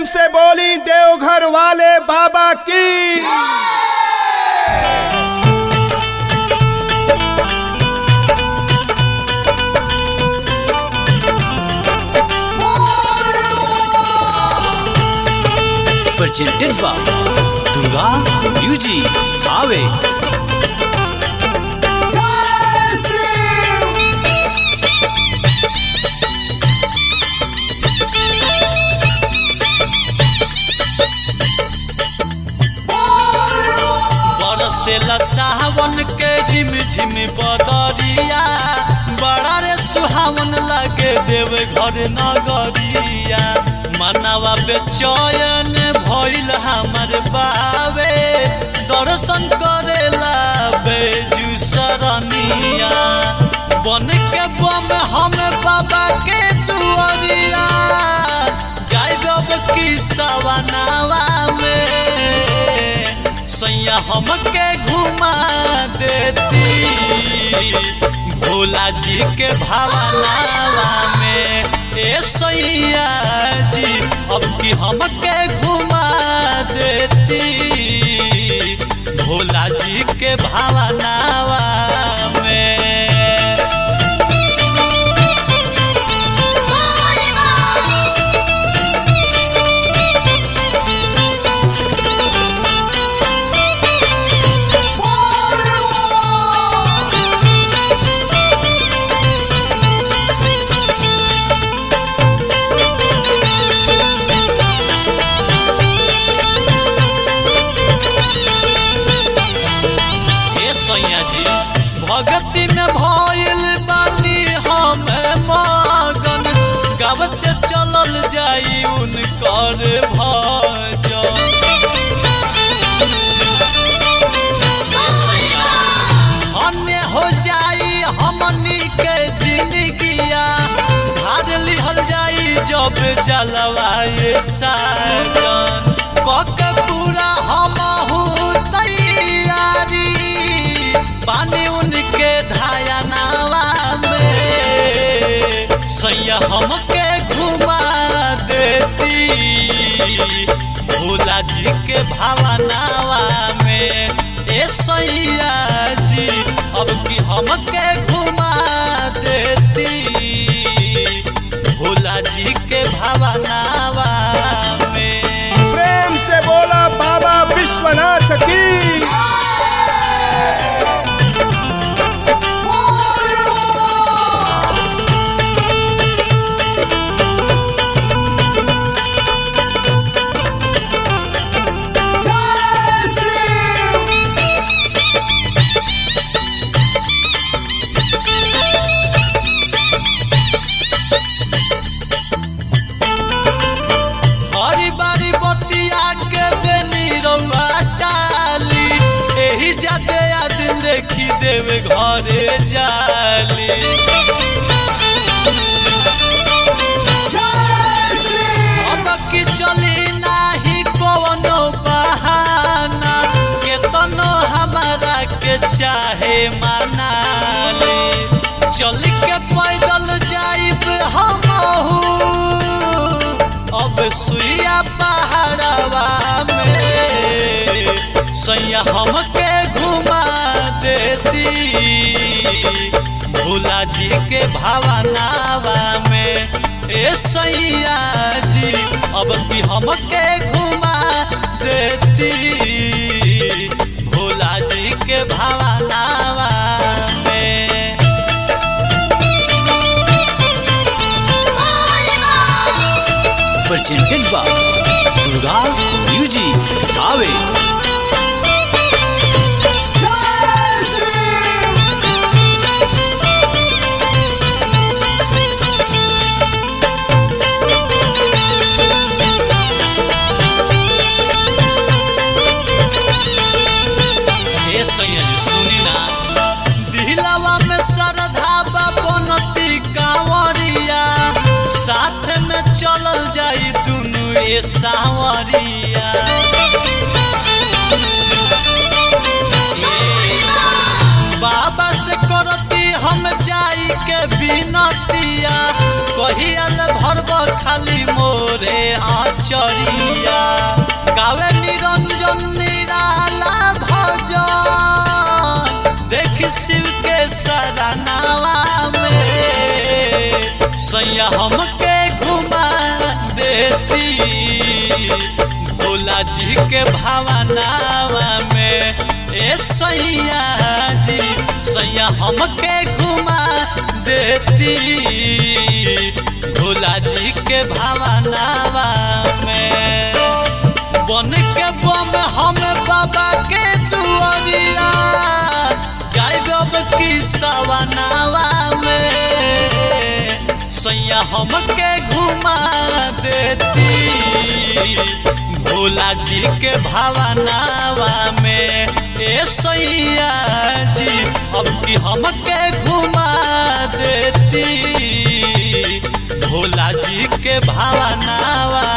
प्रेम से बोली देवघर वाले बाबा की। Presented by Durga Music Ave। बरसेला सावन के झिम झिम बदरिया, बड़ा रे सुहावन लगे देवघर नगरिया। मनवा बेचैन भइल हमर बावे, दर्शन करेला बैजू सरनिया। बन के बम हम बाबा के दुआरिया, जाइब की सवनावा में सैया हमके घुमा देती भोला जी के भावनावा में। ए सैया जी अब की हमके घुमा देती भोला जी के भावनावा में। भगती में भइल बानी हम मगन, गावत चलल जाई उनकर भजन। धन्य हो जाई हमनी के जिंदगिया, भार लिहल जाई जब जलवाए साजन। कके पूरा हमहू तैयारी पानी उनके धायनावा में, सैया हमके घुमा देती भोला जी के भावनावा में। ए सैया जी अब की हमके घुमा देती भोला जी के भावनावा में। प्रेम से बोला बाबा विश्वनाथ की। देखी देव घरे जाली, अब की चली नाही कोनो बहाना, केतनो हमारा के चाहे मनाली। चल के पैदल जाइब हमहू अब सुइया पहाड़वा में, सैया हमके घुमा देती भोला जी के भावनावा में। ए सैया जी अब की हमके घुमा देती भोला जी के भावनावा में। Presented by Durga Music Ave। सुनी ना दिलवा में श्रद्धा बनती कांवरिया, साथ में चलल जाई दुनू ए सांवरिया। बाबा से करती हम जाई के बिनतिया, कहियल भरब खाली मोरे आँच पचरिया गावे निरंजन निराला भजन देख शिव के सरनावा में सैया हमके घुमा देती भोला जी के भावनावा में ए सैया जी सैया हमके घुमा देती भोला जी के भावनावा में बन के बम हम बाबा के दुआरिया जाइब की सवनावा में सैया हमके घुमा देती भोला जी के भावनावा में ए सैया जी अब की हमके घुमा देती भोला जी के भावनावा